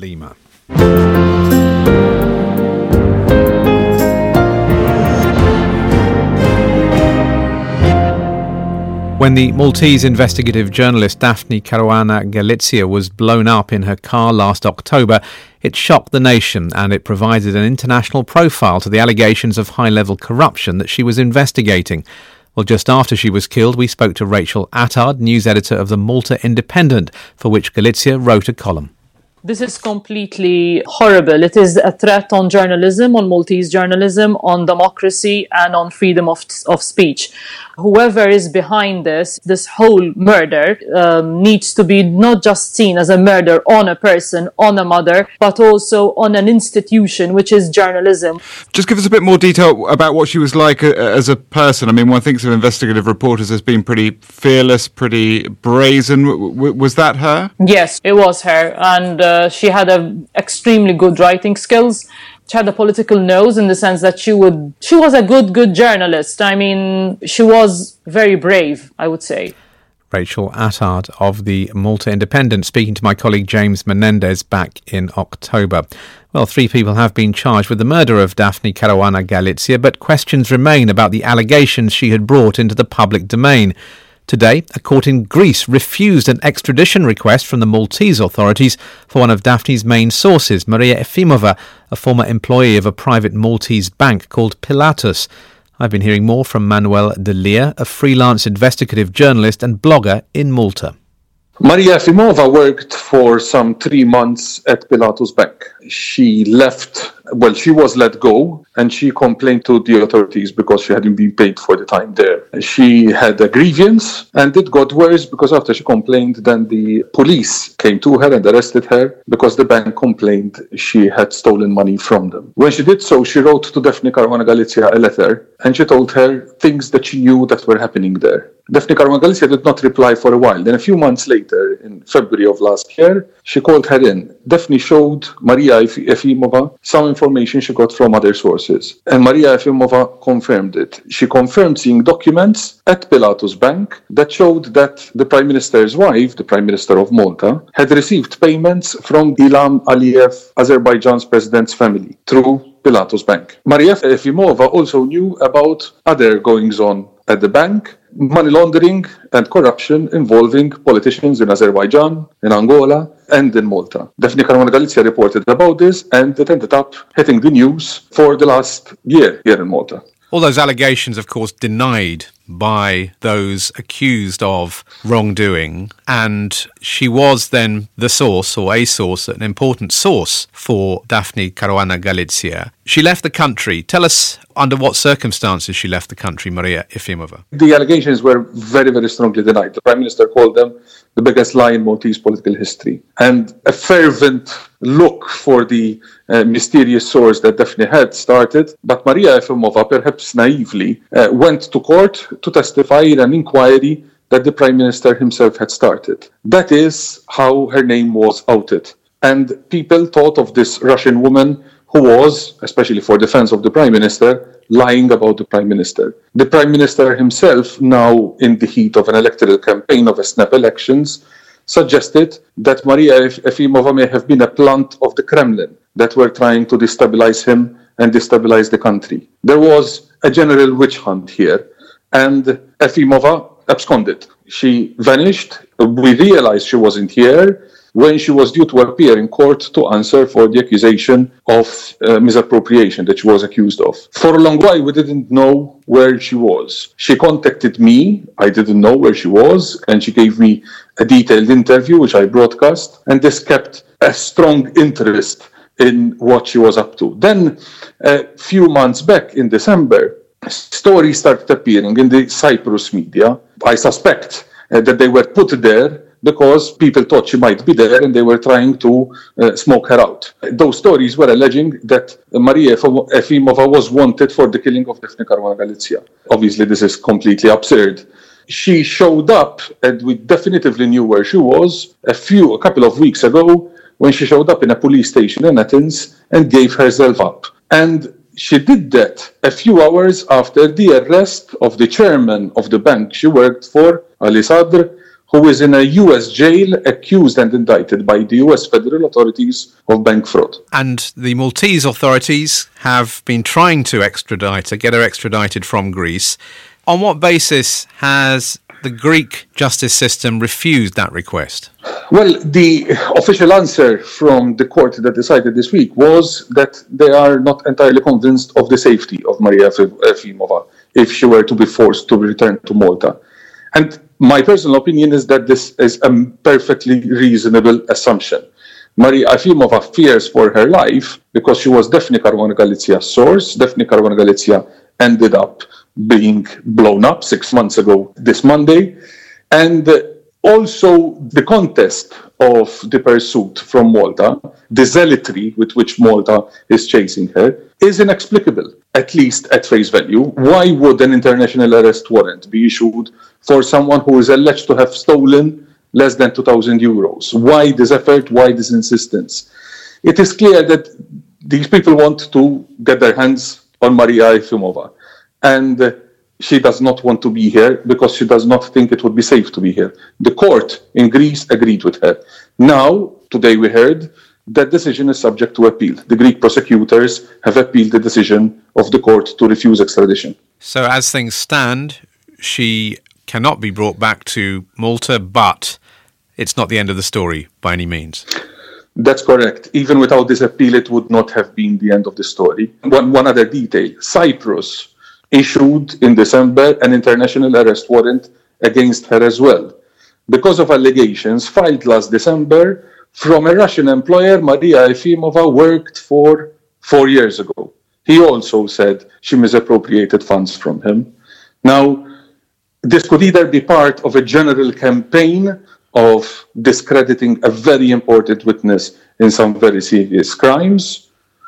Lima. When the Maltese investigative journalist Daphne Caruana Galizia was blown up in her car last October, it shocked the nation and it provided an international profile to the allegations of high-level corruption that she was investigating. Well, just after she was killed, we spoke to Rachel Attard, news editor of the Malta Independent, for which Galizia wrote a column. This is completely horrible. It is a threat on journalism, on Maltese journalism, on democracy and on freedom of speech. Whoever is behind this whole murder needs to be not just seen as a murder on a person, on a mother, but also on an institution, which is journalism. Just give us a bit more detail about what she was like as a person. I mean, one thinks of investigative reporters as being pretty fearless, pretty brazen. Was that her? Yes, it was her. And she had extremely good writing skills. She had a political nose in the sense that she was a good journalist. I mean, she was very brave, I would say. Rachel Attard of the Malta Independent speaking to my colleague James Menendez back in October. Well, 3 people have been charged with the murder of Daphne Caruana Galizia, but questions remain about the allegations she had brought into the public domain. Today, a court in Greece refused an extradition request from the Maltese authorities for one of Daphne's main sources, Maria Efimova, a former employee of a private Maltese bank called Pilatus. I've been hearing more from Manuel De Lea, a freelance investigative journalist and blogger in Malta. Maria Efimova worked for some 3 months at Pilatus Bank. She was let go and she complained to the authorities because she hadn't been paid for the time there. She had a grievance and it got worse because after she complained, then the police came to her and arrested her because the bank complained she had stolen money from them. When she did so, she wrote to Daphne Caruana Galizia a letter and she told her things that she knew that were happening there. Daphne Caruana Galizia did not reply for a while. Then a few months later, in February of last year, she called her in. Daphne showed Maria Efimova some information she got from other sources. And Maria Efimova confirmed it. She confirmed seeing documents at Pilatus Bank that showed that the Prime Minister's wife, the Prime Minister of Malta, had received payments from Ilham Aliyev, Azerbaijan's president's family, through Pilatus Bank. Maria Efimova also knew about other goings-on at the bank, money laundering and corruption involving politicians in Azerbaijan, in Angola, and in Malta. Daphne Caruana Galizia reported about this, and it ended up hitting the news for the last year here in Malta. All those allegations, of course, denied by those accused of wrongdoing, and she was then the source, or a source, an important source for Daphne Caruana Galizia. She left the country. Tell us under what circumstances she left the country, Maria Efimova. The allegations were very, very strongly denied. The Prime Minister called them the biggest lie in Maltese political history. And a fervent look for the mysterious source that Daphne had started. But Maria Efimova, perhaps naively, went to court to testify in an inquiry that the Prime Minister himself had started. That is how her name was outed. And people thought of this Russian woman who was, especially for defense of the Prime Minister, lying about the Prime Minister. The Prime Minister himself, now in the heat of an electoral campaign of a snap elections, suggested that Maria Efimova may have been a plant of the Kremlin that were trying to destabilize him and destabilize the country. There was a general witch hunt here, and Efimova absconded. She vanished. We realized she wasn't here when she was due to appear in court to answer for the accusation of misappropriation that she was accused of. For a long while, we didn't know where she was. She contacted me. I didn't know where she was, and she gave me a detailed interview, which I broadcast, and this kept a strong interest in what she was up to. Then, a few months back in December, stories started appearing in the Cyprus media. I suspect that they were put there because people thought she might be there and they were trying to smoke her out. Those stories were alleging that Maria Efimova was wanted for the killing of Daphne Caruana Galizia. Obviously, this is completely absurd. She showed up, and we definitively knew where she was, a couple of weeks ago, when she showed up in a police station in Athens and gave herself up. And she did that a few hours after the arrest of the chairman of the bank she worked for, Ali Sadr, who is in a US jail accused and indicted by the US federal authorities of bank fraud. And the Maltese authorities have been trying to get her extradited from Greece. On what basis has the Greek justice system refused that request? Well, the official answer from the court that decided this week was that they are not entirely convinced of the safety of Maria Efimova if she were to be forced to return to Malta. And my personal opinion is that this is a perfectly reasonable assumption. Maria Efimova fears for her life because she was Daphne Caruana Galicia's source. Daphne Caruana Galizia ended up being blown up 6 months ago this Monday. And also the contest of the pursuit from Malta, the zealotry with which Malta is chasing her, is inexplicable, at least at face value. Why would an international arrest warrant be issued for someone who is alleged to have stolen less than 2,000 euros? Why this effort? Why this insistence? It is clear that these people want to get their hands on Maria Efimova. And she does not want to be here because she does not think it would be safe to be here. The court in Greece agreed with her. Now, today we heard, that decision is subject to appeal. The Greek prosecutors have appealed the decision of the court to refuse extradition. So as things stand, she cannot be brought back to Malta, but it's not the end of the story by any means. That's correct. Even without this appeal, it would not have been the end of the story. One other detail. Cyprus issued in December an international arrest warrant against her as well, because of allegations filed last December from a Russian employer Maria Efimova worked for 4 years ago. He also said she misappropriated funds from him. Now, this could either be part of a general campaign of discrediting a very important witness in some very serious crimes,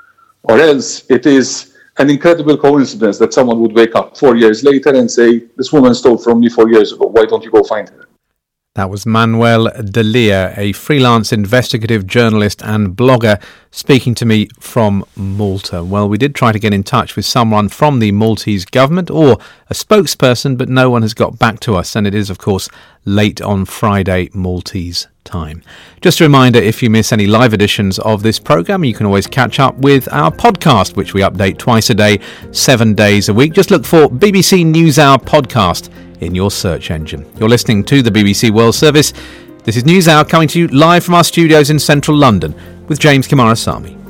or else it is an incredible coincidence that someone would wake up 4 years later and say, this woman stole from me 4 years ago, why don't you go find her? That was Manuel Delia, a freelance investigative journalist and blogger, speaking to me from Malta. Well, we did try to get in touch with someone from the Maltese government or a spokesperson, but no one has got back to us, and it is, of course, late on Friday Maltese time. Just a reminder, if you miss any live editions of this programme, you can always catch up with our podcast, which we update twice a day, 7 days a week. Just look for BBC NewsHour Podcast in your search engine. You're listening to the BBC World Service. This is NewsHour coming to you live from our studios in central London with James Kamarasamy.